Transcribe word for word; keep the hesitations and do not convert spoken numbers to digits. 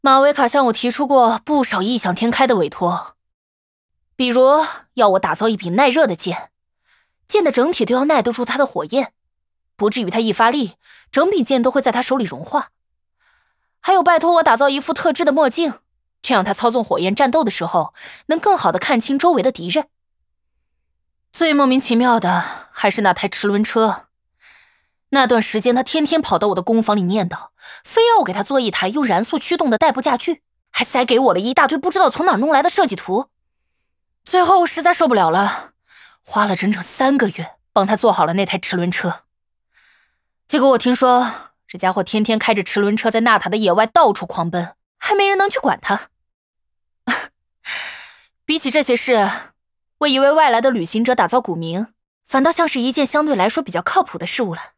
马维卡向我提出过不少异想天开的委托，比如要我打造一柄耐热的剑，剑的整体都要耐得住他的火焰，不至于他一发力，整柄剑都会在他手里融化。还有拜托我打造一副特制的墨镜，这样他操纵火焰战斗的时候，能更好地看清周围的敌人。最莫名其妙的还是那台齿轮车。那段时间他天天跑到我的工坊里念叨，非要我给他做一台用燃素驱动的代步驾具，还塞给我了一大堆不知道从哪儿弄来的设计图。最后我实在受不了了，花了整整三个月帮他做好了那台齿轮车。结果我听说这家伙天天开着齿轮车在纳塔的野外到处狂奔，还没人能去管他。比起这些事，为一位外来的旅行者打造古名，反倒像是一件相对来说比较靠谱的事物了。